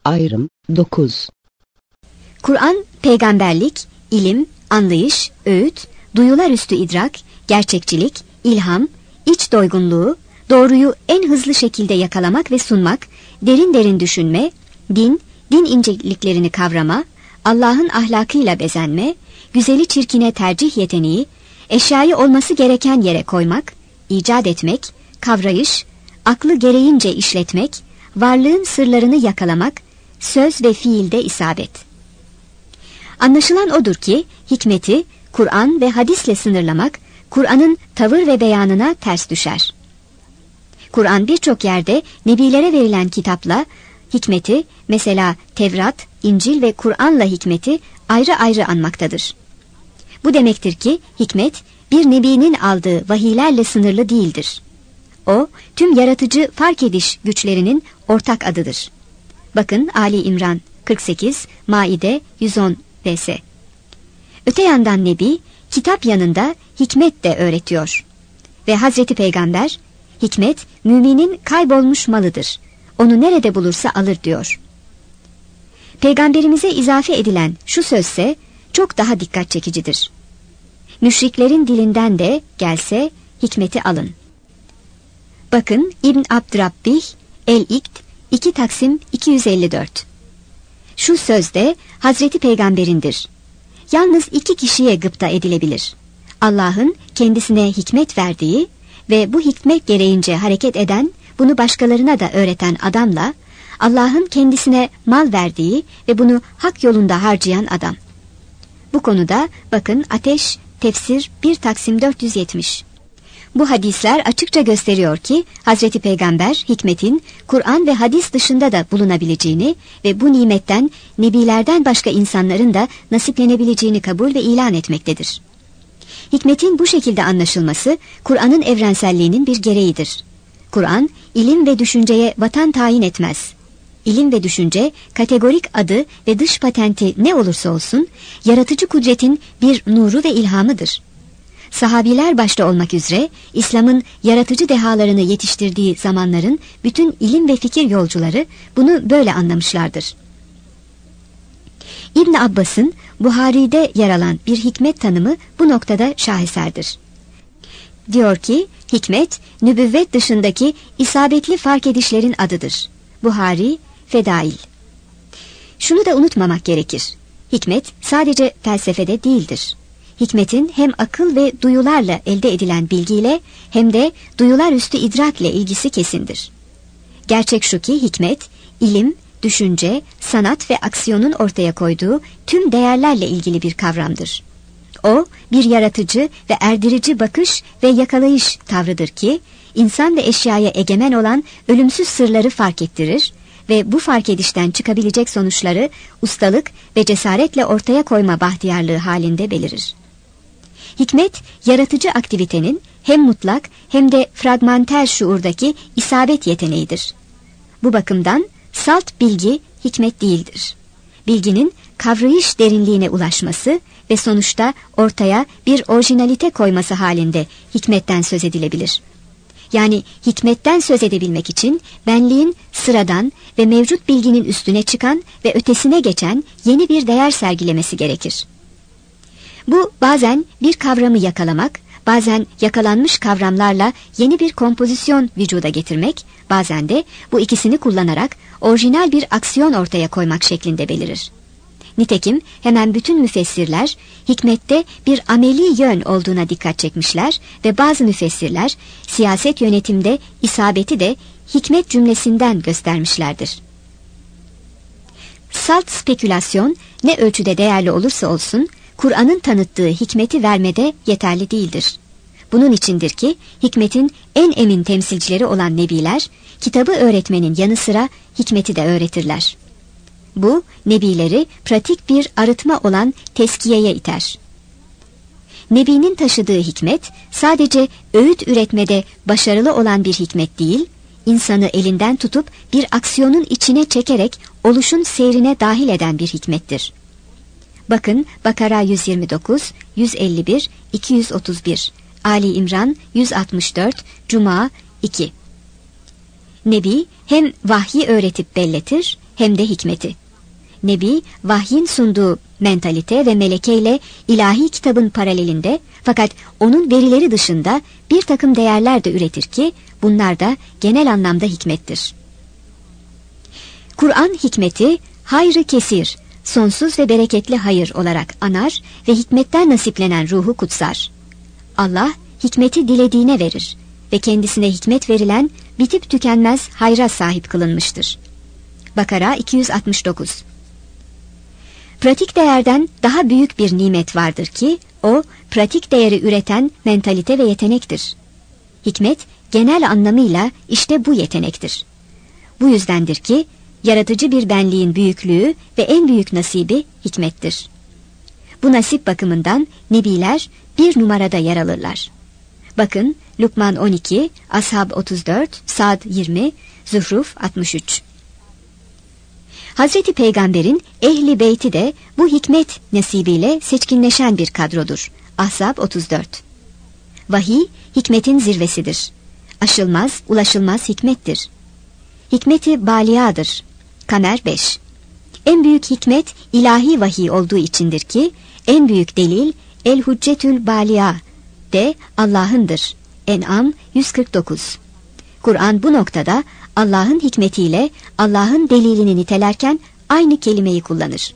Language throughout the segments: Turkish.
Ayrım 9. Kur'an, peygamberlik, ilim, anlayış, öğüt, duyular üstü idrak, gerçekçilik, ilham, iç doygunluğu, doğruyu en hızlı şekilde yakalamak ve sunmak, derin derin düşünme, din inceliklerini kavrama, Allah'ın ahlakıyla bezenme, güzeli çirkine tercih yeteneği, eşyayı olması gereken yere koymak, icat etmek, kavrayış, aklı gereğince işletmek, varlığın sırlarını yakalamak, söz ve fiilde isabet. Anlaşılan odur ki hikmeti Kur'an ve hadisle sınırlamak, Kur'an'ın tavır ve beyanına ters düşer. Kur'an birçok yerde nebilere verilen kitapla hikmeti, mesela Tevrat, İncil ve Kur'an'la hikmeti ayrı ayrı anmaktadır. Bu demektir ki hikmet bir nebinin aldığı vahiylerle sınırlı değildir. O, tüm yaratıcı fark ediş güçlerinin ortak adıdır. Bakın Ali İmran 48, Maide 110 vs. Öte yandan Nebi, kitap yanında hikmet de öğretiyor. Ve Hazreti Peygamber, hikmet müminin kaybolmuş malıdır. Onu nerede bulursa alır diyor. Peygamberimize izafe edilen şu sözse çok daha dikkat çekicidir. Müşriklerin dilinden de gelse hikmeti alın. Bakın İbn Abdürabbih El-İkt 2 Taksim 254. Şu sözde Hazreti Peygamber'indir. Yalnız 2 kişiye gıpta edilebilir. Allah'ın kendisine hikmet verdiği ve bu hikmet gereğince hareket eden, bunu başkalarına da öğreten adamla, Allah'ın kendisine mal verdiği ve bunu hak yolunda harcayan adam. Bu konuda bakın Ateş Tefsir 1 Taksim 470. Bu hadisler açıkça gösteriyor ki Hazreti Peygamber hikmetin Kur'an ve hadis dışında da bulunabileceğini ve bu nimetten nebilerden başka insanların da nasiplenebileceğini kabul ve ilan etmektedir. Hikmetin bu şekilde anlaşılması Kur'an'ın evrenselliğinin bir gereğidir. Kur'an ilim ve düşünceye vatan tayin etmez. İlim ve düşünce kategorik adı ve dış patenti ne olursa olsun yaratıcı kudretin bir nuru ve ilhamıdır. Sahabiler başta olmak üzere İslam'ın yaratıcı dehalarını yetiştirdiği zamanların bütün ilim ve fikir yolcuları bunu böyle anlamışlardır. İbn Abbas'ın Buhari'de yer alan bir hikmet tanımı bu noktada şaheserdir. Diyor ki, hikmet, nübüvvet dışındaki isabetli fark edişlerin adıdır. Buhari, Fedail. Şunu da unutmamak gerekir. Hikmet sadece felsefede değildir. Hikmetin hem akıl ve duyularla elde edilen bilgiyle hem de duyular üstü idrakle ilgisi kesindir. Gerçek şu ki hikmet, ilim, düşünce, sanat ve aksiyonun ortaya koyduğu tüm değerlerle ilgili bir kavramdır. O, bir yaratıcı ve erdirici bakış ve yakalayış tavrıdır ki, insan ve eşyaya egemen olan ölümsüz sırları fark ettirir ve bu fark edişten çıkabilecek sonuçları ustalık ve cesaretle ortaya koyma bahtiyarlığı halinde belirir. Hikmet, yaratıcı aktivitenin hem mutlak hem de fragmanter şuurdaki isabet yeteneğidir. Bu bakımdan salt bilgi hikmet değildir. Bilginin kavrayış derinliğine ulaşması ve sonuçta ortaya bir orijinalite koyması halinde hikmetten söz edilebilir. Yani hikmetten söz edebilmek için benliğin sıradan ve mevcut bilginin üstüne çıkan ve ötesine geçen yeni bir değer sergilemesi gerekir. Bu bazen bir kavramı yakalamak, bazen yakalanmış kavramlarla yeni bir kompozisyon vücuda getirmek, bazen de bu ikisini kullanarak orijinal bir aksiyon ortaya koymak şeklinde belirir. Nitekim hemen bütün müfessirler hikmette bir ameli yön olduğuna dikkat çekmişler ve bazı müfessirler siyaset yönetimde isabeti de hikmet cümlesinden göstermişlerdir. Salt spekülasyon ne ölçüde değerli olursa olsun Kur'an'ın tanıttığı hikmeti vermede yeterli değildir. Bunun içindir ki hikmetin en emin temsilcileri olan nebiler kitabı öğretmenin yanı sıra hikmeti de öğretirler. Bu nebileri pratik bir arıtma olan teskiyeye iter. Nebinin taşıdığı hikmet sadece öğüt üretmede başarılı olan bir hikmet değil, insanı elinden tutup bir aksiyonun içine çekerek oluşun seyrine dahil eden bir hikmettir. Bakın Bakara 129, 151, 231, Ali İmran 164, Cuma 2. Nebi hem vahyi öğretip belletir hem de hikmeti. Nebi, vahyin sunduğu mentalite ve melekeyle ilahi kitabın paralelinde, fakat onun verileri dışında bir takım değerler de üretir ki bunlar da genel anlamda hikmettir. Kur'an hikmeti hayrı kesir, sonsuz ve bereketli hayır olarak anar ve hikmetten nasiplenen ruhu kutsar. Allah hikmeti dilediğine verir ve kendisine hikmet verilen bitip tükenmez hayra sahip kılınmıştır. Bakara 269. Pratik değerden daha büyük bir nimet vardır ki o pratik değeri üreten mentalite ve yetenektir. Hikmet genel anlamıyla işte bu yetenektir. Bu yüzdendir ki yaratıcı bir benliğin büyüklüğü ve en büyük nasibi hikmettir. Bu nasip bakımından nebiler bir numarada yer alırlar. Bakın Lukman 12, Ashab 34, Sad 20, Zuhruf 63. Hazreti Peygamber'in ehli beyti de bu hikmet nasibiyle seçkinleşen bir kadrodur. Ahzab 34. Vahiy hikmetin zirvesidir. Aşılmaz, ulaşılmaz hikmettir. Hikmeti baliyadır. Kamer 5. En büyük hikmet ilahi vahiy olduğu içindir ki en büyük delil el hüccetül baliya de Allah'ındır. En'am 149. Kur'an bu noktada Allah'ın hikmetiyle Allah'ın delilini nitelerken aynı kelimeyi kullanır.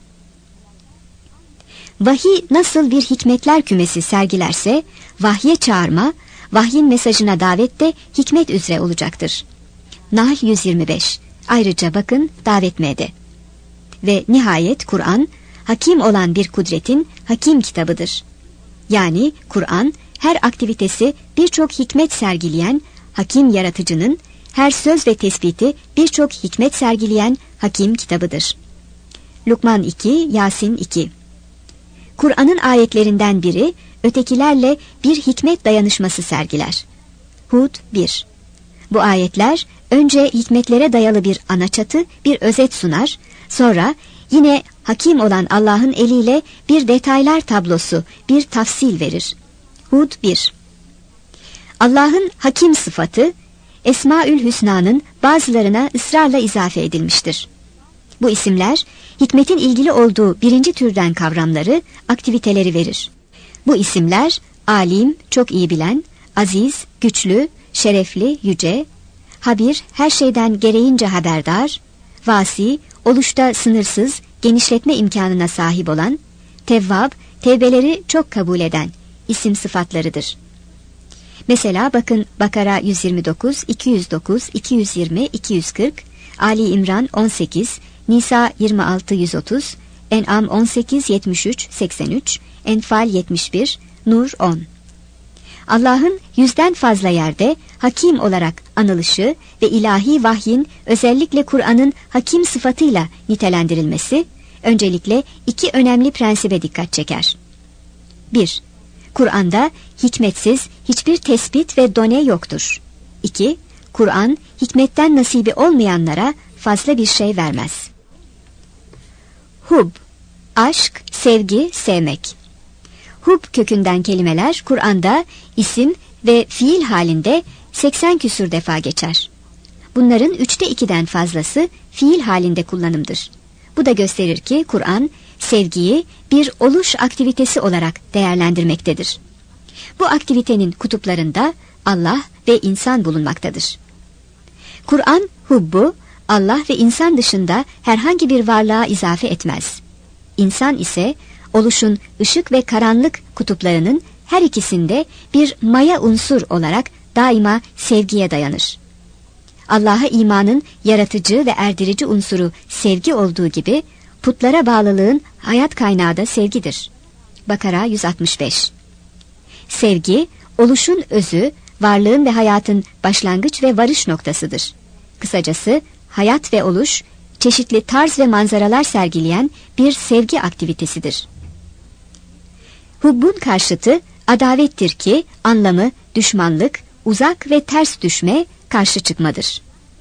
Vahiy nasıl bir hikmetler kümesi sergilerse, vahye çağırma, vahyin mesajına davet de hikmet üzere olacaktır. Nahl 125. Ayrıca bakın davet m'de. Ve nihayet Kur'an, hakim olan bir kudretin hakim kitabıdır. Yani Kur'an, her aktivitesi birçok hikmet sergileyen hakim yaratıcının, her söz ve tespiti birçok hikmet sergileyen hakim kitabıdır. Lukman 2, Yasin 2. Kur'an'ın ayetlerinden biri, ötekilerle bir hikmet dayanışması sergiler. Hud 1. Bu ayetler, önce hikmetlere dayalı bir ana çatı, bir özet sunar, sonra yine hakim olan Allah'ın eliyle bir detaylar tablosu, bir tafsil verir. Hud 1. Allah'ın hakim sıfatı, Esmaül Hüsna'nın bazılarına ısrarla izafe edilmiştir. Bu isimler, hikmetin ilgili olduğu birinci türden kavramları, aktiviteleri verir. Bu isimler, alim, çok iyi bilen, aziz, güçlü, şerefli, yüce, habir, her şeyden gereğince haberdar, vasi, oluşta sınırsız, genişletme imkanına sahip olan, tevvab, tevbeleri çok kabul eden isim sıfatlarıdır. Mesela bakın Bakara 129, 209, 220, 240, Ali İmran 18, Nisa 26, 130, En'am 18, 73, 83, Enfal 71, Nur 10. Allah'ın 100'den fazla yerde hakim olarak anılışı ve ilahi vahyin özellikle Kur'an'ın hakim sıfatıyla nitelendirilmesi, öncelikle iki önemli prensibe dikkat çeker. 1. Kur'an'da hikmetsiz hiçbir tespit ve done yoktur. 2. Kur'an, hikmetten nasibi olmayanlara fazla bir şey vermez. Hub, aşk, sevgi, sevmek. Hub kökünden kelimeler Kur'an'da isim ve fiil halinde 80 küsur defa geçer. Bunların 3'te 2'den fazlası fiil halinde kullanımdır. Bu da gösterir ki Kur'an, sevgiyi bir oluş aktivitesi olarak değerlendirmektedir. Bu aktivitenin kutuplarında Allah ve insan bulunmaktadır. Kur'an hubbu, Allah ve insan dışında herhangi bir varlığa izafe etmez. İnsan ise oluşun ışık ve karanlık kutuplarının her ikisinde bir maya unsur olarak daima sevgiye dayanır. Allah'a imanın yaratıcı ve erdirici unsuru sevgi olduğu gibi, putlara bağlılığın hayat kaynağı da sevgidir. Bakara 165. Sevgi, oluşun özü, varlığın ve hayatın başlangıç ve varış noktasıdır. Kısacası, hayat ve oluş, çeşitli tarz ve manzaralar sergileyen bir sevgi aktivitesidir. Hubbun karşıtı, adavettir ki, anlamı düşmanlık, uzak ve ters düşme, karşı çıkmadır.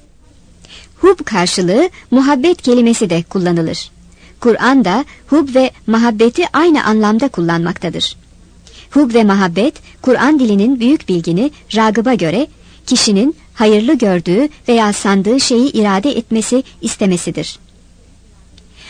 Hub karşılığı muhabbet kelimesi de kullanılır. Kur'an'da hub ve muhabbeti aynı anlamda kullanmaktadır. Hub ve muhabbet, Kur'an dilinin büyük bilgini Ragıb'a göre, kişinin hayırlı gördüğü veya sandığı şeyi irade etmesi, istemesidir.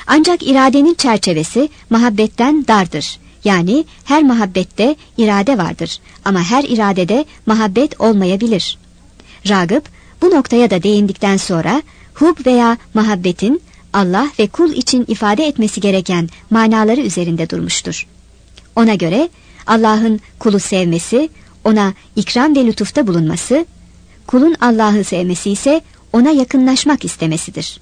Ancak iradenin çerçevesi muhabbetten dardır. Yani her muhabbette irade vardır ama her iradede muhabbet olmayabilir. Ragıp bu noktaya da değindikten sonra hub veya muhabbetin Allah ve kul için ifade etmesi gereken manaları üzerinde durmuştur. Ona göre Allah'ın kulu sevmesi, ona ikram ve lütufta bulunması, kulun Allah'ı sevmesi ise ona yakınlaşmak istemesidir.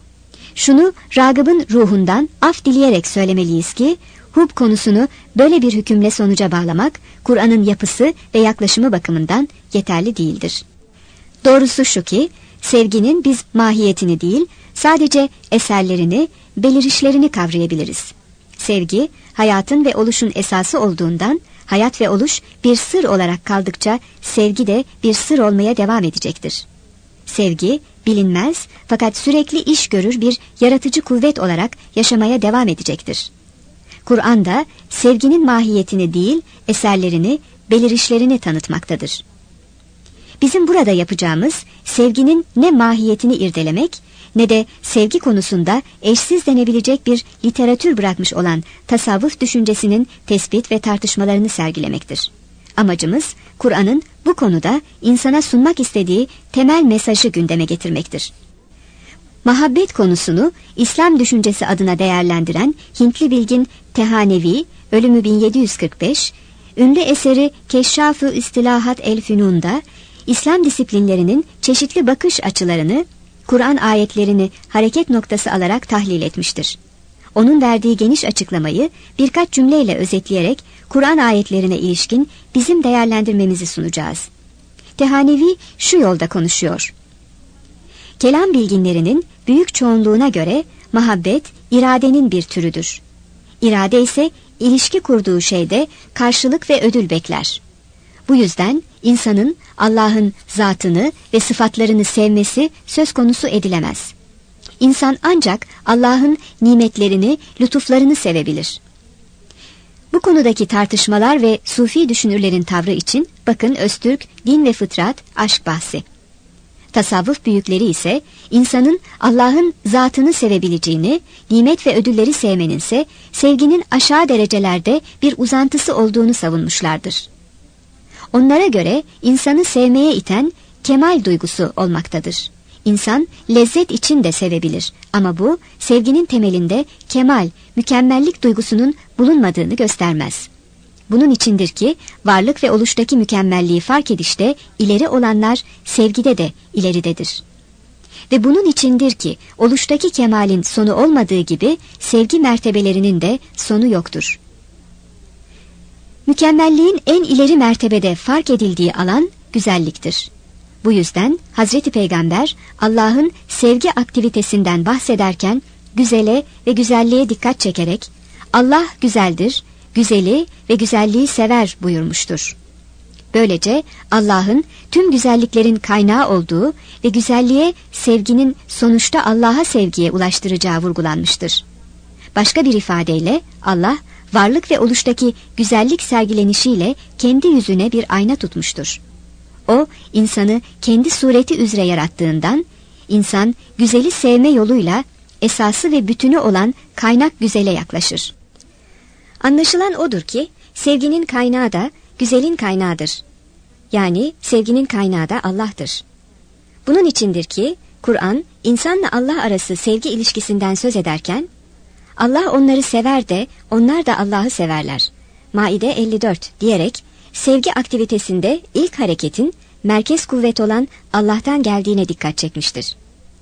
Şunu Ragıp'ın ruhundan af dileyerek söylemeliyiz ki, hub konusunu böyle bir hükümle sonuca bağlamak, Kur'an'ın yapısı ve yaklaşımı bakımından yeterli değildir. Doğrusu şu ki, sevginin biz mahiyetini değil, sadece eserlerini, belirişlerini kavrayabiliriz. Sevgi, hayatın ve oluşun esası olduğundan, hayat ve oluş bir sır olarak kaldıkça, sevgi de bir sır olmaya devam edecektir. Sevgi, bilinmez fakat sürekli iş görür bir yaratıcı kuvvet olarak yaşamaya devam edecektir. Kur'an da sevginin mahiyetini değil, eserlerini, belirişlerini tanıtmaktadır. Bizim burada yapacağımız, sevginin ne mahiyetini irdelemek, ne de sevgi konusunda eşsiz denebilecek bir literatür bırakmış olan tasavvuf düşüncesinin tespit ve tartışmalarını sergilemektir. Amacımız, Kur'an'ın bu konuda insana sunmak istediği temel mesajı gündeme getirmektir. Mahabbet konusunu İslam düşüncesi adına değerlendiren Hintli bilgin Tehanevi, ölümü 1745, ünlü eseri Keşşaf-ı İstilahat el-Fünun'da İslam disiplinlerinin çeşitli bakış açılarını, Kur'an ayetlerini hareket noktası alarak tahlil etmiştir. Onun verdiği geniş açıklamayı birkaç cümleyle özetleyerek Kur'an ayetlerine ilişkin bizim değerlendirmemizi sunacağız. Tehanevi şu yolda konuşuyor. Kelam bilginlerinin büyük çoğunluğuna göre muhabbet iradenin bir türüdür. İrade ise ilişki kurduğu şeyde karşılık ve ödül bekler. Bu yüzden insanın Allah'ın zatını ve sıfatlarını sevmesi söz konusu edilemez. İnsan ancak Allah'ın nimetlerini, lütuflarını sevebilir. Bu konudaki tartışmalar ve sufi düşünürlerin tavrı için bakın Öztürk, Din ve Fıtrat, Aşk bahsi. Tasavvuf büyükleri ise insanın Allah'ın zatını sevebileceğini, nimet ve ödülleri sevmeninse sevginin aşağı derecelerde bir uzantısı olduğunu savunmuşlardır. Onlara göre insanı sevmeye iten kemal duygusu olmaktadır. İnsan lezzet için de sevebilir ama bu sevginin temelinde kemal, mükemmellik duygusunun bulunmadığını göstermez. Bunun içindir ki varlık ve oluştaki mükemmelliği fark edişte ileri olanlar sevgide de ileridedir. Ve bunun içindir ki oluştaki kemalin sonu olmadığı gibi sevgi mertebelerinin de sonu yoktur. Mükemmelliğin en ileri mertebede fark edildiği alan güzelliktir. Bu yüzden Hazreti Peygamber Allah'ın sevgi aktivitesinden bahsederken güzele ve güzelliğe dikkat çekerek Allah güzeldir, güzeli ve güzelliği sever buyurmuştur. Böylece Allah'ın tüm güzelliklerin kaynağı olduğu ve güzelliğe sevginin sonuçta Allah'a sevgiye ulaştıracağı vurgulanmıştır. Başka bir ifadeyle Allah varlık ve oluştaki güzellik sergilenişiyle kendi yüzüne bir ayna tutmuştur. O, insanı kendi sureti üzere yarattığından, insan güzeli sevme yoluyla esası ve bütünü olan kaynak güzele yaklaşır. Anlaşılan odur ki, sevginin kaynağı da güzelin kaynağıdır. Yani sevginin kaynağı da Allah'tır. Bunun içindir ki, Kur'an, insanla Allah arası sevgi ilişkisinden söz ederken, Allah onları sever de onlar da Allah'ı severler. Maide 54 diyerek sevgi aktivitesinde ilk hareketin merkez kuvvet olan Allah'tan geldiğine dikkat çekmiştir.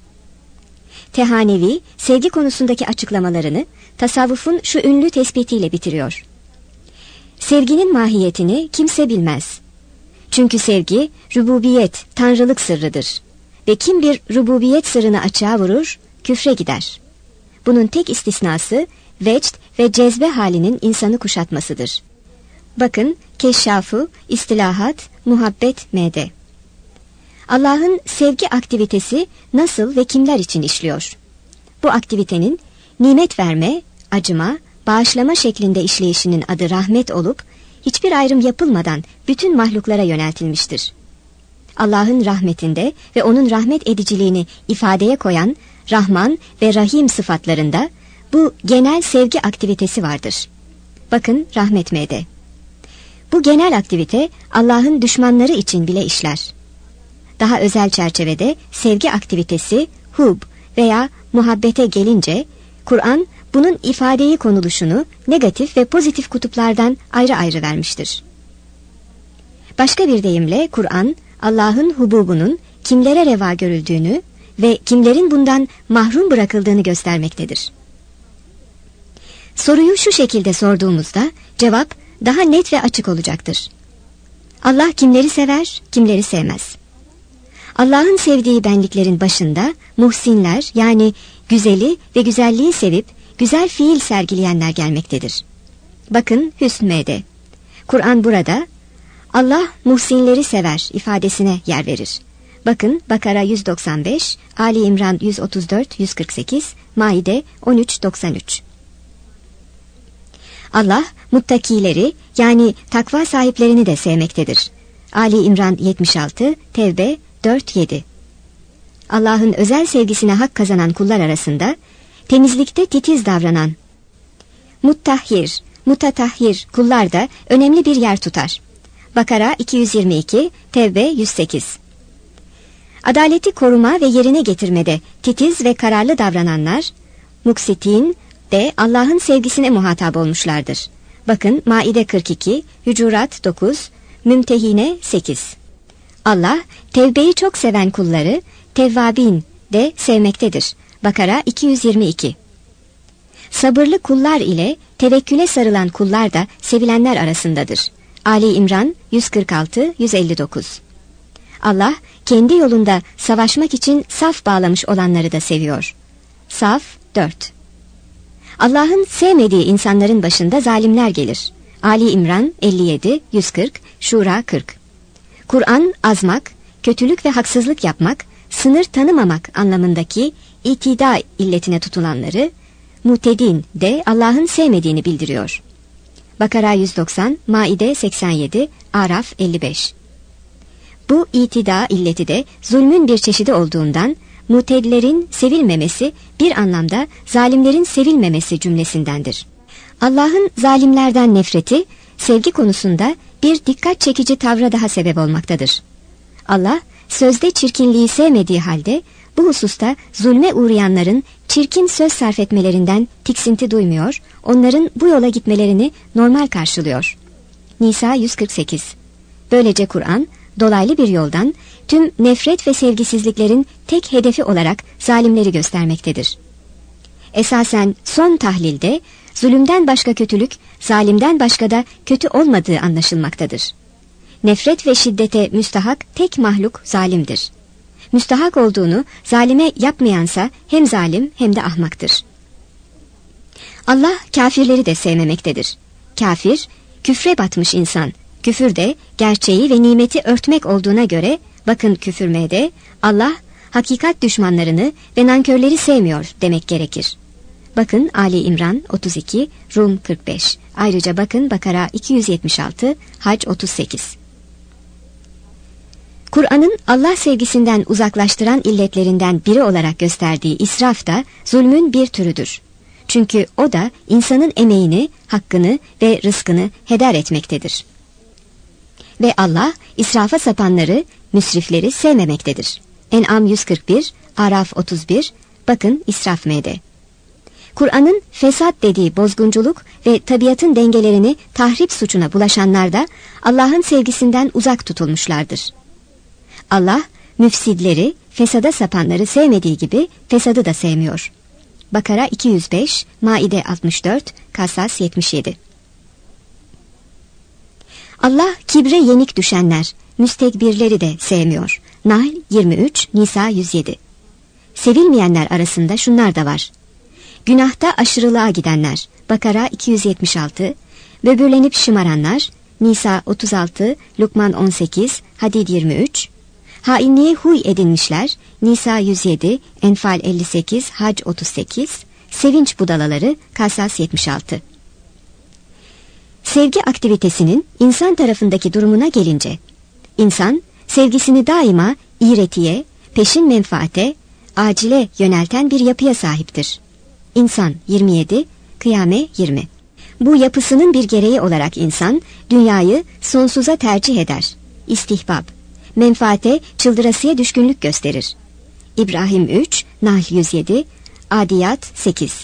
Tehanevi sevgi konusundaki açıklamalarını tasavvufun şu ünlü tespitiyle bitiriyor. Sevginin mahiyetini kimse bilmez. Çünkü sevgi rububiyet, tanrılık sırrıdır. Ve kim bir rububiyet sırrını açığa vurur, küfre gider. Bunun tek istisnası vecd ve cezbe halinin insanı kuşatmasıdır. Bakın Keşşaf-ı İstilahat Muhabbet M.D. Allah'ın sevgi aktivitesi nasıl ve kimler için işliyor? Bu aktivitenin nimet verme, acıma, bağışlama şeklinde işleyişinin adı rahmet olup, hiçbir ayrım yapılmadan bütün mahluklara yöneltilmiştir. Allah'ın rahmetinde ve onun rahmet ediciliğini ifadeye koyan Rahman ve Rahim sıfatlarında bu genel sevgi aktivitesi vardır. Bakın Rahmet M'de. Bu genel aktivite Allah'ın düşmanları için bile işler. Daha özel çerçevede sevgi aktivitesi hub veya muhabbete gelince Kur'an bunun ifadeyi konuluşunu negatif ve pozitif kutuplardan ayrı ayrı vermiştir. Başka bir deyimle Kur'an Allah'ın hububunun kimlere reva görüldüğünü ve kimlerin bundan mahrum bırakıldığını göstermektedir. Soruyu şu şekilde sorduğumuzda cevap daha net ve açık olacaktır. Allah kimleri sever, kimleri sevmez. Allah'ın sevdiği benliklerin başında muhsinler yani güzeli ve güzelliği sevip güzel fiil sergileyenler gelmektedir. Bakın Hüsn M'de. Kur'an burada Allah muhsinleri sever ifadesine yer verir. Bakın Bakara 195, Ali İmran 134-148, Maide 13-93. Allah muttakileri yani takva sahiplerini de sevmektedir. Ali İmran 76, Tevbe 4-7. Allah'ın özel sevgisine hak kazanan kullar arasında temizlikte titiz davranan muttahhir, mutatahhir kullar da önemli bir yer tutar. Bakara 222, Tevbe 108. Adaleti koruma ve yerine getirmede titiz ve kararlı davrananlar muksitin de Allah'ın sevgisine muhatap olmuşlardır. Bakın Maide 42, Hücurat 9, Mümtehine 8. Allah tevbeyi çok seven kulları tevvabin de sevmektedir. Bakara 222. Sabırlı kullar ile tevekküle sarılan kullar da sevilenler arasındadır. Ali İmran 146-159. Allah kendi yolunda savaşmak için saf bağlamış olanları da seviyor. Saf 4. Allah'ın sevmediği insanların başında zalimler gelir. Ali İmran 57-140, Şura 40. Kur'an azmak, kötülük ve haksızlık yapmak, sınır tanımamak anlamındaki itida illetine tutulanları, mutedin de Allah'ın sevmediğini bildiriyor. Bakara 190, Maide 87, Araf 55. Bu itida illeti de zulmün bir çeşidi olduğundan mutedlerin sevilmemesi bir anlamda zalimlerin sevilmemesi cümlesindendir. Allah'ın zalimlerden nefreti sevgi konusunda bir dikkat çekici tavra daha sebep olmaktadır. Allah sözde çirkinliği sevmediği halde bu hususta zulme uğrayanların çirkin söz sarf etmelerinden tiksinti duymuyor, onların bu yola gitmelerini normal karşılıyor. Nisa 148. Böylece Kur'an dolaylı bir yoldan tüm nefret ve sevgisizliklerin tek hedefi olarak zalimleri göstermektedir. Esasen son tahlilde zulümden başka kötülük, zalimden başka da kötü olmadığı anlaşılmaktadır. Nefret ve şiddete müstahak tek mahluk zalimdir. Müstahak olduğunu zalime yapmayansa hem zalim hem de ahmaktır. Allah kafirleri de sevmemektedir. Kafir, küfre batmış insan. Küfür de gerçeği ve nimeti örtmek olduğuna göre bakın Küfür M'de Allah hakikat düşmanlarını ve nankörleri sevmiyor demek gerekir. Bakın Ali İmran 32, Rum 45. Ayrıca bakın Bakara 276, Hac 38. Kur'an'ın Allah sevgisinden uzaklaştıran illetlerinden biri olarak gösterdiği israf da zulmün bir türüdür. Çünkü o da insanın emeğini, hakkını ve rızkını heder etmektedir. Ve Allah israfa sapanları, müsrifleri sevmemektedir. En'am 141, Araf 31, bakın İsraf M'de. Kur'an'ın fesat dediği bozgunculuk ve tabiatın dengelerini tahrip suçuna bulaşanlar da Allah'ın sevgisinden uzak tutulmuşlardır. Allah müfsidleri, fesada sapanları sevmediği gibi fesadı da sevmiyor. Bakara 205, Maide 64, Kasas 77. Allah kibre yenik düşenler, müstekbirleri de sevmiyor. Nahl 23, Nisa 107. Sevilmeyenler arasında şunlar da var. Günahta aşırılığa gidenler, Bakara 276, böbürlenip şımaranlar, Nisa 36, Lukman 18, Hadid 23, hainliğe huy edinmişler, Nisa 107, Enfal 58, Hac 38, sevinç budalaları, Kasas 76. Sevgi aktivitesinin insan tarafındaki durumuna gelince, insan sevgisini daima iğretiye, peşin menfaate, acile yönelten bir yapıya sahiptir. İnsan 27, Kıyame 20. Bu yapısının bir gereği olarak insan, dünyayı sonsuza tercih eder. İstihbab. Menfaate, çıldırasıya düşkünlük gösterir. İbrahim 3, Nahl 107, Adiyat 8.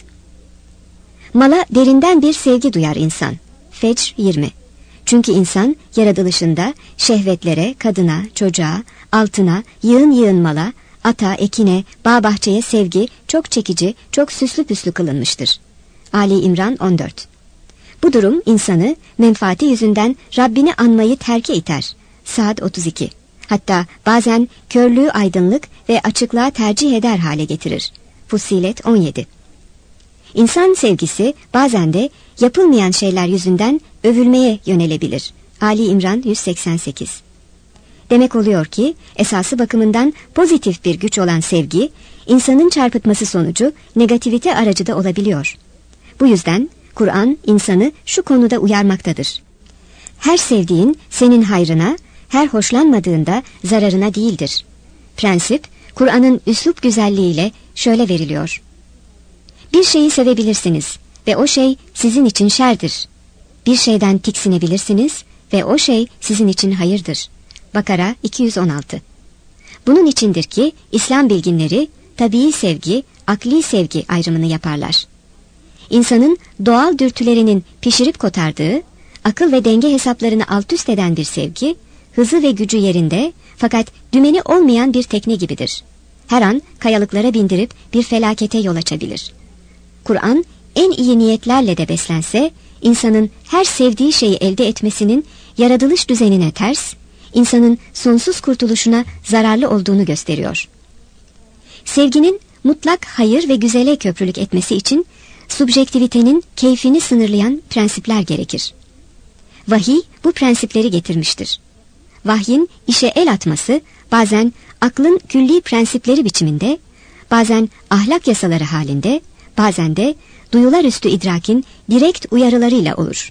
Mala derinden bir sevgi duyar insan. Fecr 20. Çünkü insan yaratılışında şehvetlere, kadına, çocuğa, altına, yığın yığın mala, ata, ekine, bağ bahçeye sevgi çok çekici, çok süslü püslü kılınmıştır. Ali İmran 14. Bu durum insanı menfaati yüzünden Rabbini anmayı terke iter. Saat 32. Hatta bazen körlüğü aydınlık ve açıklığa tercih eder hale getirir. Fussilet 17. İnsan sevgisi bazen de yapılmayan şeyler yüzünden övülmeye yönelebilir. Ali İmran 188. Demek oluyor ki esası bakımından pozitif bir güç olan sevgi, insanın çarpıtması sonucu negativite aracı da olabiliyor. Bu yüzden Kur'an insanı şu konuda uyarmaktadır. Her sevdiğin senin hayrına, her hoşlanmadığında zararına değildir. Prensip, Kur'an'ın üslup güzelliğiyle şöyle veriliyor. Bir şeyi sevebilirsiniz ve o şey sizin için şerdir. Bir şeyden tiksinebilirsiniz ve o şey sizin için hayırdır. Bakara 216. Bunun içindir ki İslam bilginleri tabii sevgi, akli sevgi ayrımını yaparlar. İnsanın doğal dürtülerinin pişirip kotardığı, akıl ve denge hesaplarını alt üst eden bir sevgi, hızı ve gücü yerinde fakat dümeni olmayan bir tekne gibidir. Her an kayalıklara bindirip bir felakete yol açabilir. Kur'an en iyi niyetlerle de beslense, insanın her sevdiği şeyi elde etmesinin yaratılış düzenine ters, insanın sonsuz kurtuluşuna zararlı olduğunu gösteriyor. Sevginin mutlak hayır ve güzele köprülük etmesi için subjektivitenin keyfini sınırlayan prensipler gerekir. Vahiy bu prensipleri getirmiştir. Vahyin işe el atması bazen aklın külli prensipleri biçiminde, bazen ahlak yasaları halinde, bazen de duyular üstü idrakin direkt uyarılarıyla olur.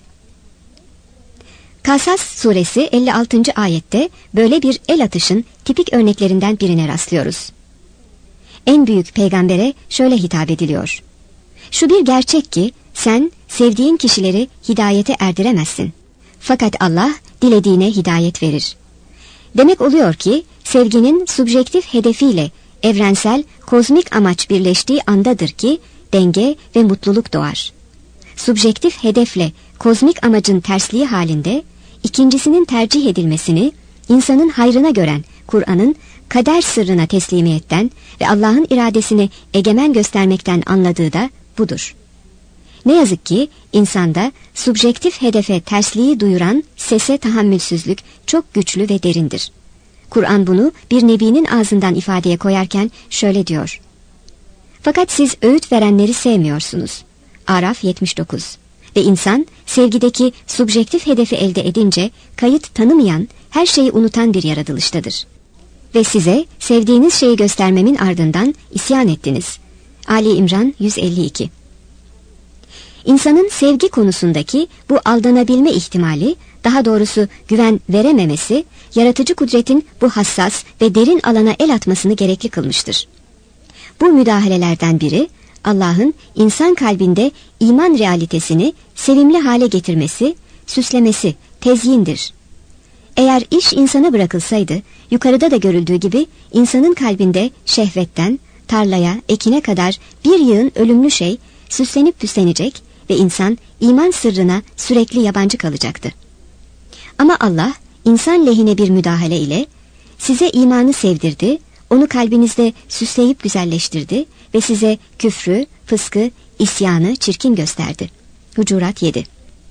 Kasas suresi 56. ayette böyle bir el atışın tipik örneklerinden birine rastlıyoruz. En büyük peygambere şöyle hitap ediliyor. Şu bir gerçek ki sen sevdiğin kişileri hidayete erdiremezsin. Fakat Allah dilediğine hidayet verir. Demek oluyor ki sevginin subjektif hedefiyle evrensel kozmik amaç birleştiği andadır ki denge ve mutluluk doğar. Subjektif hedefle kozmik amacın tersliği halinde ikincisinin tercih edilmesini insanın hayrına gören Kur'an'ın kader sırrına teslimiyetten ve Allah'ın iradesini egemen göstermekten anladığı da budur. Ne yazık ki insanda subjektif hedefe tersliği duyuran sese tahammülsüzlük çok güçlü ve derindir. Kur'an bunu bir nebinin ağzından ifadeye koyarken şöyle diyor. Fakat siz öğüt verenleri sevmiyorsunuz. Araf 79. Ve insan sevgideki subjektif hedefi elde edince kayıt tanımayan, her şeyi unutan bir yaratılıştadır. Ve size sevdiğiniz şeyi göstermemin ardından isyan ettiniz. Ali İmran 152. İnsanın sevgi konusundaki bu aldanabilme ihtimali, daha doğrusu güven verememesi, yaratıcı kudretin bu hassas ve derin alana el atmasını gerekli kılmıştır. Bu müdahalelerden biri, Allah'ın insan kalbinde iman realitesini sevimli hale getirmesi, süslemesi, tezyindir. Eğer iş insana bırakılsaydı, yukarıda da görüldüğü gibi insanın kalbinde şehvetten, tarlaya, ekine kadar bir yığın ölümlü şey süslenip püslenecek ve insan iman sırrına sürekli yabancı kalacaktı. Ama Allah insan lehine bir müdahale ile size imanı sevdirdi, onu kalbinizde süsleyip güzelleştirdi ve size küfrü, fıskı, isyanı çirkin gösterdi. Hucurat 7.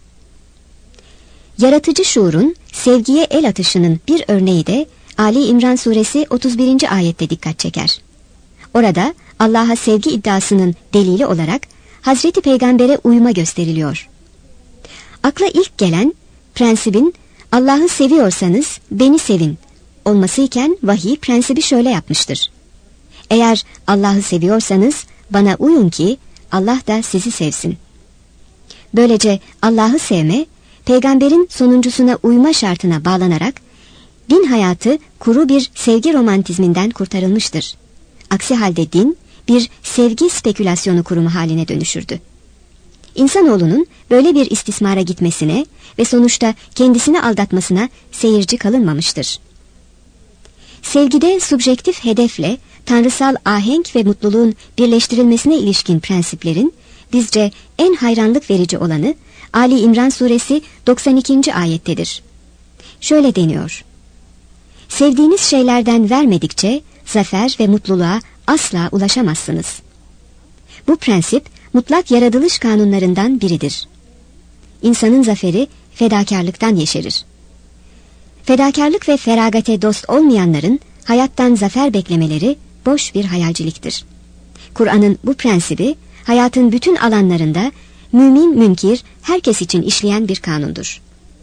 Yaratıcı şuurun sevgiye el atışının bir örneği de Ali İmran suresi 31. ayette dikkat çeker. Orada Allah'a sevgi iddiasının delili olarak Hazreti Peygamber'e uyma gösteriliyor. Akla ilk gelen prensibin Allah'ı seviyorsanız beni sevin olmasıyken vahiy prensibi şöyle yapmıştır. Eğer Allah'ı seviyorsanız bana uyun ki Allah da sizi sevsin. Böylece Allah'ı sevme, peygamberin sonuncusuna uyma şartına bağlanarak din hayatı kuru bir sevgi romantizminden kurtarılmıştır. Aksi halde din bir sevgi spekülasyonu kurumu haline dönüşürdü. İnsanoğlunun böyle bir istismara gitmesine ve sonuçta kendisini aldatmasına seyirci kalınmamıştır. Sevgide subjektif hedefle tanrısal ahenk ve mutluluğun birleştirilmesine ilişkin prensiplerin bizce en hayranlık verici olanı Ali İmran suresi 92. ayettedir. Şöyle deniyor: sevdiğiniz şeylerden vermedikçe zafer ve mutluluğa asla ulaşamazsınız. Bu prensip mutlak yaratılış kanunlarından biridir. İnsanın zaferi fedakarlıktan yeşerir. Fedakarlık ve feragate dost olmayanların hayattan zafer beklemeleri boş bir hayalciliktir. Kur'an'ın bu prensibi hayatın bütün alanlarında mümin münkir herkes için işleyen bir kanundur.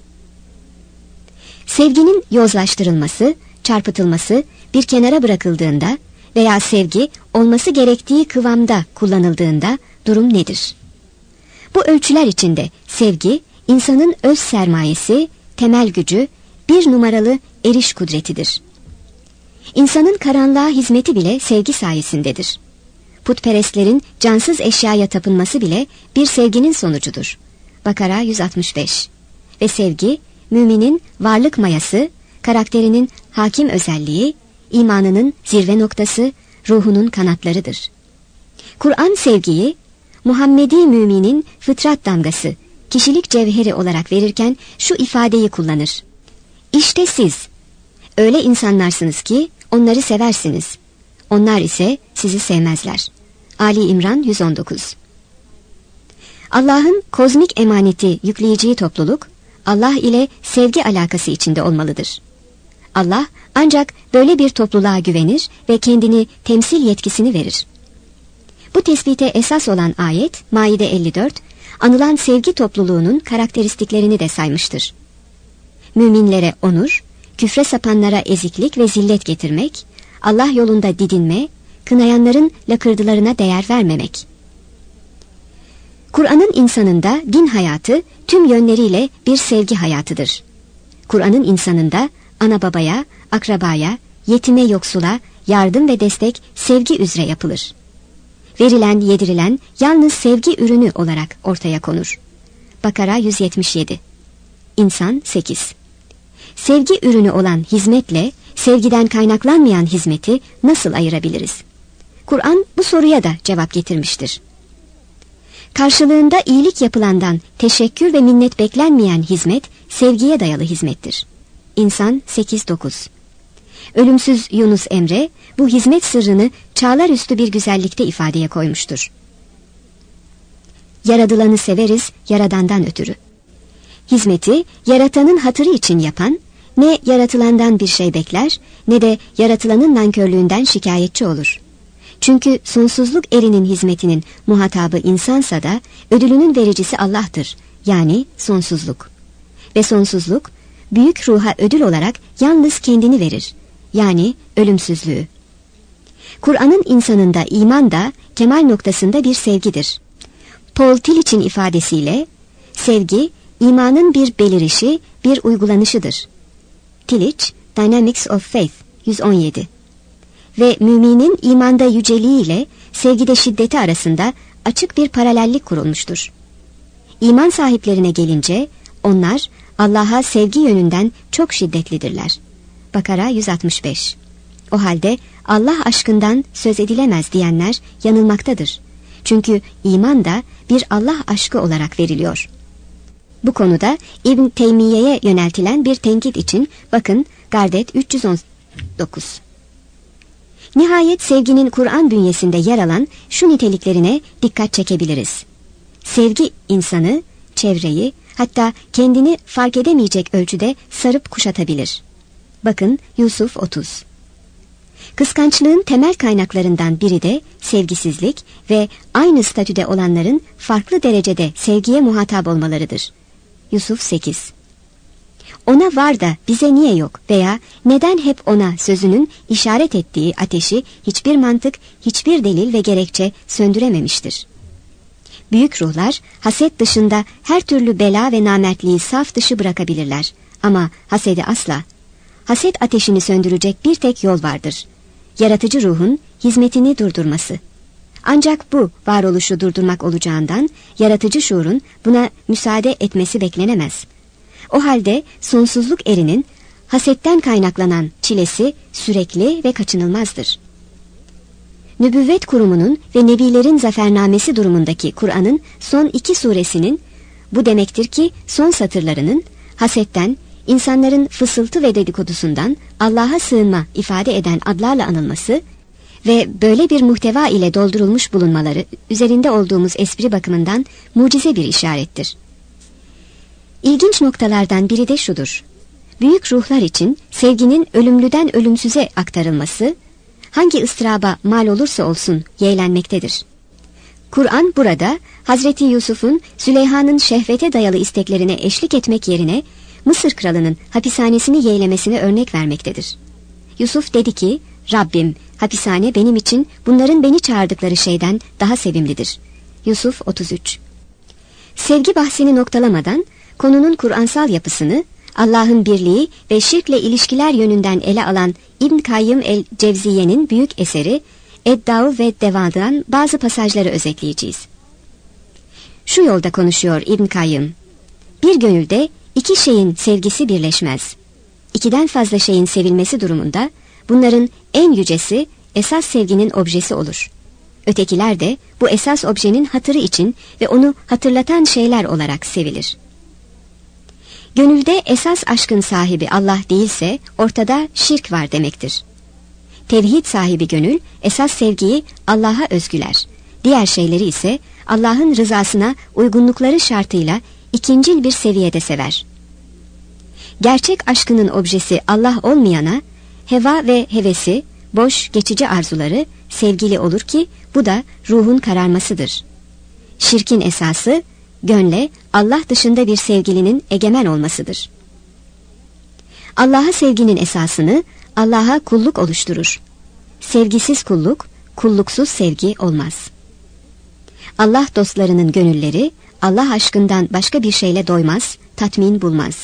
Sevginin yozlaştırılması, çarpıtılması bir kenara bırakıldığında veya sevgi olması gerektiği kıvamda kullanıldığında durum nedir? Bu ölçüler içinde sevgi, insanın öz sermayesi, temel gücü, bir numaralı eriş kudretidir. İnsanın karanlığa hizmeti bile sevgi sayesindedir. Putperestlerin cansız eşyaya tapınması bile bir sevginin sonucudur. Bakara 165. Ve sevgi, müminin varlık mayası, karakterinin hakim özelliği, imanının zirve noktası, ruhunun kanatlarıdır. Kur'an sevgiyi, Muhammedi müminin fıtrat damgası, kişilik cevheri olarak verirken şu ifadeyi kullanır: İşte siz, öyle insanlarsınız ki onları seversiniz. Onlar ise sizi sevmezler. Ali İmran 119. Allah'ın kozmik emaneti yükleyeceği topluluk, Allah ile sevgi alakası içinde olmalıdır. Allah ancak böyle bir topluluğa güvenir ve kendini temsil yetkisini verir. Bu tespite esas olan ayet Maide 54, anılan sevgi topluluğunun karakteristiklerini de saymıştır. Müminlere onur, küfre sapanlara eziklik ve zillet getirmek, Allah yolunda didinme, kınayanların lakırdılarına değer vermemek. Kur'an'ın insanında din hayatı tüm yönleriyle bir sevgi hayatıdır. Kur'an'ın insanında ana babaya, akrabaya, yetime yoksula yardım ve destek sevgi üzere yapılır. Verilen, yedirilen yalnız sevgi ürünü olarak ortaya konur. Bakara 177. İnsan 8. Sevgi ürünü olan hizmetle sevgiden kaynaklanmayan hizmeti nasıl ayırabiliriz? Kur'an bu soruya da cevap getirmiştir. Karşılığında iyilik yapılandan teşekkür ve minnet beklenmeyen hizmet sevgiye dayalı hizmettir. İnsan 8-9. Ölümsüz Yunus Emre bu hizmet sırrını çağlar üstü bir güzellikte ifadeye koymuştur. Yaradılanı severiz yaradandan ötürü. Hizmeti yaratanın hatırı için yapan, ne yaratılandan bir şey bekler, ne de yaratılanın nankörlüğünden şikayetçi olur. Çünkü sonsuzluk erinin hizmetinin muhatabı insansa da ödülünün vericisi Allah'tır, yani sonsuzluk. Ve sonsuzluk, büyük ruha ödül olarak yalnız kendini verir, yani ölümsüzlüğü. Kur'an'ın insanında iman da kemal noktasında bir sevgidir. Paul Tillich'in ifadesiyle, sevgi, imanın bir belirişi, bir uygulanışıdır. Tillich, Dynamics of Faith, 117. Ve müminin imanda yüceliği ile sevgide şiddeti arasında açık bir paralellik kurulmuştur. İman sahiplerine gelince, onlar Allah'a sevgi yönünden çok şiddetlidirler. Bakara 165. O halde Allah aşkından söz edilemez diyenler yanılmaktadır. Çünkü iman da bir Allah aşkı olarak veriliyor. Bu konuda İbn Teymiye'ye yöneltilen bir tenkit için bakın Gardet 319. Nihayet sevginin Kur'an bünyesinde yer alan şu niteliklerine dikkat çekebiliriz. Sevgi insanı, çevreyi, hatta kendini fark edemeyecek ölçüde sarıp kuşatabilir. Bakın Yusuf 30. Kıskançlığın temel kaynaklarından biri de sevgisizlik ve aynı statüde olanların farklı derecede sevgiye muhatap olmalarıdır. Yusuf 8. Ona var da bize niye yok veya neden hep ona sözünün işaret ettiği ateşi hiçbir mantık, hiçbir delil ve gerekçe söndürememiştir. Büyük ruhlar haset dışında her türlü bela ve namertliği saf dışı bırakabilirler. Ama hasedi asla. Haset ateşini söndürecek bir tek yol vardır. Yaratıcı ruhun hizmetini durdurması. Ancak bu varoluşu durdurmak olacağından yaratıcı şuurun buna müsaade etmesi beklenemez. O halde sonsuzluk erinin hasetten kaynaklanan çilesi sürekli ve kaçınılmazdır. Nübüvvet kurumunun ve nebilerin zafernamesi durumundaki Kur'an'ın son 2 suresinin, bu demektir ki son satırlarının hasetten, insanların fısıltı ve dedikodusundan Allah'a sığınma ifade eden adlarla anılması ve böyle bir muhteva ile doldurulmuş bulunmaları üzerinde olduğumuz espri bakımından mucize bir işarettir. İlginç noktalardan biri de şudur: büyük ruhlar için sevginin ölümlüden ölümsüze aktarılması, hangi ıstıraba mal olursa olsun yeğlenmektedir. Kur'an burada Hazreti Yusuf'un Züleyha'nın şehvete dayalı isteklerine eşlik etmek yerine Mısır kralının hapishanesini yeğlemesine örnek vermektedir. Yusuf dedi ki, Rabbim, hapishane benim için bunların beni çağırdıkları şeyden daha sevimlidir. Yusuf 33. Sevgi bahsini noktalamadan konunun Kur'ansal yapısını, Allah'ın birliği ve şirkle ilişkiler yönünden ele alan İbn Kayyım el-Cevziye'nin büyük eseri Ed-Dav ve Deva'dan bazı pasajları özetleyeceğiz. Şu yolda konuşuyor İbn Kayyım: bir gönülde 2 şeyin sevgisi birleşmez. 2'den fazla şeyin sevilmesi durumunda bunların en yücesi esas sevginin objesi olur. Ötekiler de bu esas objenin hatırı için ve onu hatırlatan şeyler olarak sevilir. Gönülde esas aşkın sahibi Allah değilse ortada şirk var demektir. Tevhid sahibi gönül esas sevgiyi Allah'a özgüler. Diğer şeyleri ise Allah'ın rızasına uygunlukları şartıyla ikincil bir seviyede sever. Gerçek aşkının objesi Allah olmayana heva ve hevesi, boş geçici arzuları sevgili olur ki bu da ruhun kararmasıdır. Şirkin esası gönle Allah dışında bir sevgilinin egemen olmasıdır. Allah'a sevginin esasını Allah'a kulluk oluşturur. Sevgisiz kulluk, kulluksuz sevgi olmaz. Allah dostlarının gönülleri Allah aşkından başka bir şeyle doymaz, tatmin bulmaz.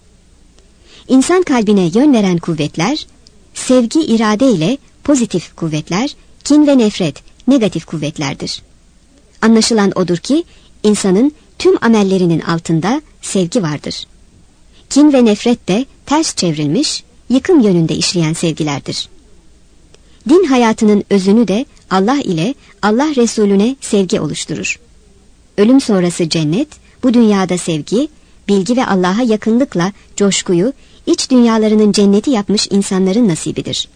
İnsan kalbine yön veren kuvvetler, sevgi irade ile pozitif kuvvetler, kin ve nefret negatif kuvvetlerdir. Anlaşılan odur ki insanın tüm amellerinin altında sevgi vardır. Kin ve nefret de ters çevrilmiş, yıkım yönünde işleyen sevgilerdir. Din hayatının özünü de Allah ile Allah Resulüne sevgi oluşturur. Ölüm sonrası cennet, bu dünyada sevgi, bilgi ve Allah'a yakınlıkla coşkuyu, iç dünyalarının cenneti yapmış insanların nasibidir.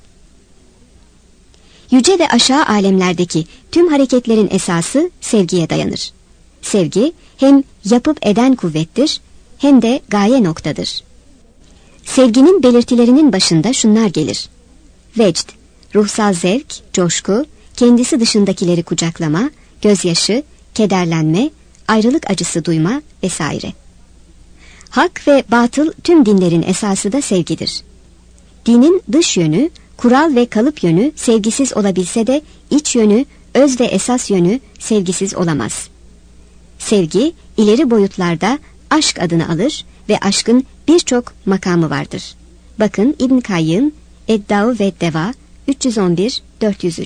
Yüce ve aşağı alemlerdeki tüm hareketlerin esası sevgiye dayanır. Sevgi hem yapıp eden kuvvettir hem de gaye noktadır. Sevginin belirtilerinin başında şunlar gelir: vecd, ruhsal zevk, coşku, kendisi dışındakileri kucaklama, gözyaşı, kederlenme, ayrılık acısı duyma vesaire. Hak ve batıl tüm dinlerin esası da sevgidir. Dinin dış yönü, kural ve kalıp yönü sevgisiz olabilse de iç yönü, öz ve esas yönü sevgisiz olamaz. Sevgi ileri boyutlarda aşk adını alır ve aşkın birçok makamı vardır. Bakın İbn Kayyım Ed-Dav ve Deva 311-403.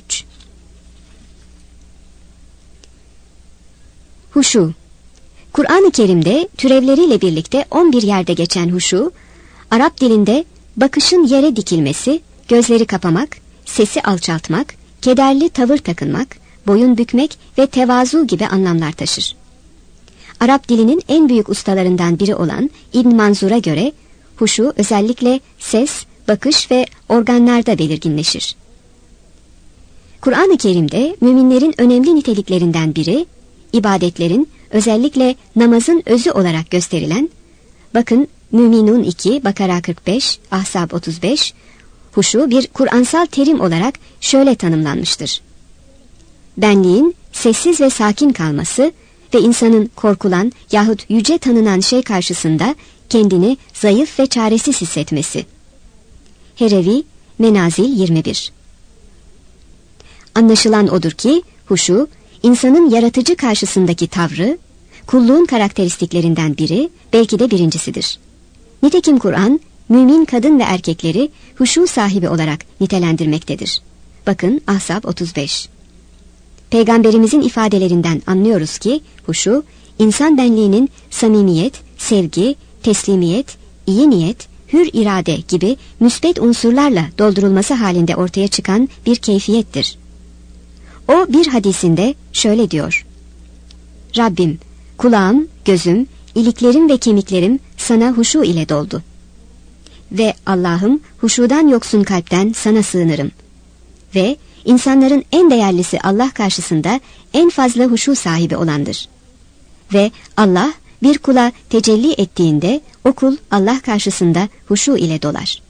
Huşu. Kur'an-ı Kerim'de türevleriyle birlikte 11 yerde geçen huşu, Arap dilinde bakışın yere dikilmesi, gözleri kapamak, sesi alçaltmak, kederli tavır takınmak, boyun bükmek ve tevazu gibi anlamlar taşır. Arap dilinin en büyük ustalarından biri olan İbn Manzur'a göre huşu özellikle ses, bakış ve organlarda belirginleşir. Kur'an-ı Kerim'de müminlerin önemli niteliklerinden biri, ibadetlerin özellikle namazın özü olarak gösterilen, bakın Müminun 2, Bakara 45, Ahzab 35, huşu bir Kur'ansal terim olarak şöyle tanımlanmıştır: benliğin sessiz ve sakin kalması ve insanın korkulan yahut yüce tanınan şey karşısında kendini zayıf ve çaresiz hissetmesi. Herevi, Menazil 21. Anlaşılan odur ki huşu, insanın yaratıcı karşısındaki tavrı, kulluğun karakteristiklerinden biri, belki de birincisidir. Nitekim Kur'an, mümin kadın ve erkekleri huşu sahibi olarak nitelendirmektedir. Bakın Ahzab 35. Peygamberimizin ifadelerinden anlıyoruz ki huşu, insan benliğinin samimiyet, sevgi, teslimiyet, iyi niyet, hür irade gibi müsbet unsurlarla doldurulması halinde ortaya çıkan bir keyfiyettir. O bir hadisinde şöyle diyor: Rabbim, kulağım, gözüm, iliklerim ve kemiklerim sana huşu ile doldu. Ve Allah'ım, huşudan yoksun kalpten sana sığınırım. Ve insanların en değerlisi Allah karşısında en fazla huşu sahibi olandır. Ve Allah bir kula tecelli ettiğinde o kul Allah karşısında huşu ile dolar.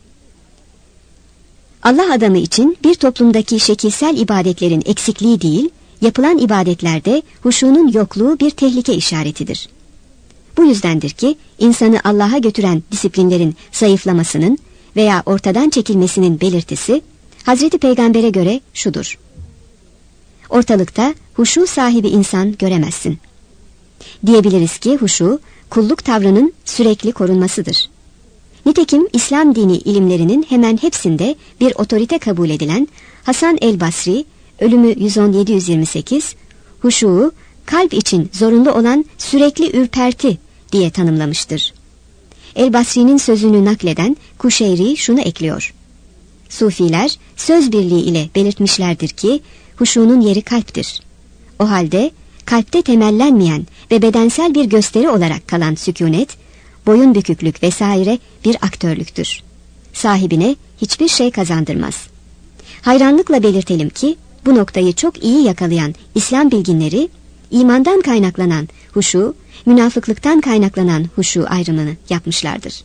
Allah adamı için bir toplumdaki şekilsel ibadetlerin eksikliği değil, yapılan ibadetlerde huşunun yokluğu bir tehlike işaretidir. Bu yüzdendir ki insanı Allah'a götüren disiplinlerin zayıflamasının veya ortadan çekilmesinin belirtisi Hazreti Peygamber'e göre şudur: ortalıkta huşu sahibi insan göremezsin. Diyebiliriz ki huşu, kulluk tavrının sürekli korunmasıdır. Nitekim İslam dini ilimlerinin hemen hepsinde bir otorite kabul edilen Hasan el-Basri, ölümü 110-728, huşuğu kalp için zorunlu olan sürekli ürperti diye tanımlamıştır. El-Basri'nin sözünü nakleden Kuşeyri şunu ekliyor: Sufiler söz birliği ile belirtmişlerdir ki huşunun yeri kalptir. O halde kalpte temellenmeyen ve bedensel bir gösteri olarak kalan sükûnet, boyun büküklük vesaire bir aktörlüktür. Sahibine hiçbir şey kazandırmaz. Hayranlıkla belirtelim ki bu noktayı çok iyi yakalayan İslam bilginleri imandan kaynaklanan huşu, münafıklıktan kaynaklanan huşu ayrımını yapmışlardır.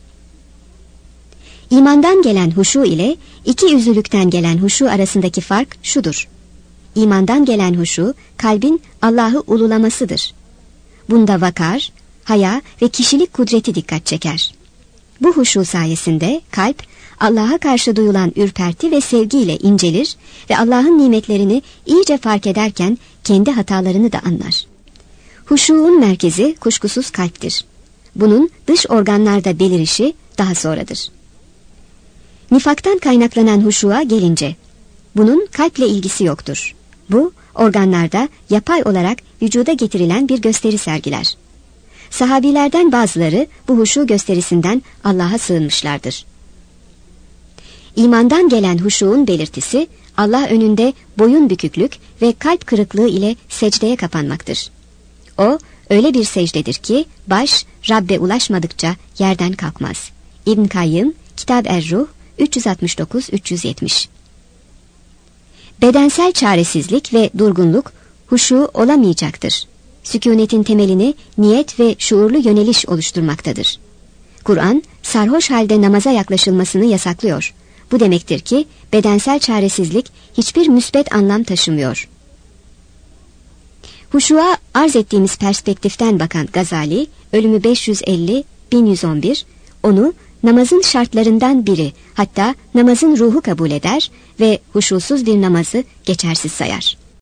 İmandan gelen huşu ile iki yüzlülükten gelen huşu arasındaki fark şudur: İmandan gelen huşu kalbin Allah'ı ululamasıdır. Bunda vakar, haya ve kişilik kudreti dikkat çeker. Bu huşu sayesinde kalp Allah'a karşı duyulan ürperti ve sevgiyle incelir ve Allah'ın nimetlerini iyice fark ederken kendi hatalarını da anlar. Huşuğun merkezi kuşkusuz kalptir. Bunun dış organlarda belirişi daha sonradır. Nifaktan kaynaklanan huşuğa gelince, bunun kalple ilgisi yoktur. Bu, organlarda yapay olarak vücuda getirilen bir gösteri sergiler. Sahabilerden bazıları bu huşu gösterisinden Allah'a sığınmışlardır. İmandan gelen huşuğun belirtisi, Allah önünde boyun büküklük ve kalp kırıklığı ile secdeye kapanmaktır. O, öyle bir secdedir ki baş Rabbe ulaşmadıkça yerden kalkmaz. İbn Kayyım, Kitab Er-Ruh 369-370. Bedensel çaresizlik ve durgunluk huşu olamayacaktır. Sükûnetin temelini niyet ve şuurlu yöneliş oluşturmaktadır. Kur'an, sarhoş halde namaza yaklaşılmasını yasaklıyor. Bu demektir ki bedensel çaresizlik hiçbir müsbet anlam taşımıyor. Huşuğa arz ettiğimiz perspektiften bakan Gazali, ölümü 550-1111, onu namazın şartlarından biri, hatta namazın ruhu kabul eder ve huşusuz bir namazı geçersiz sayar.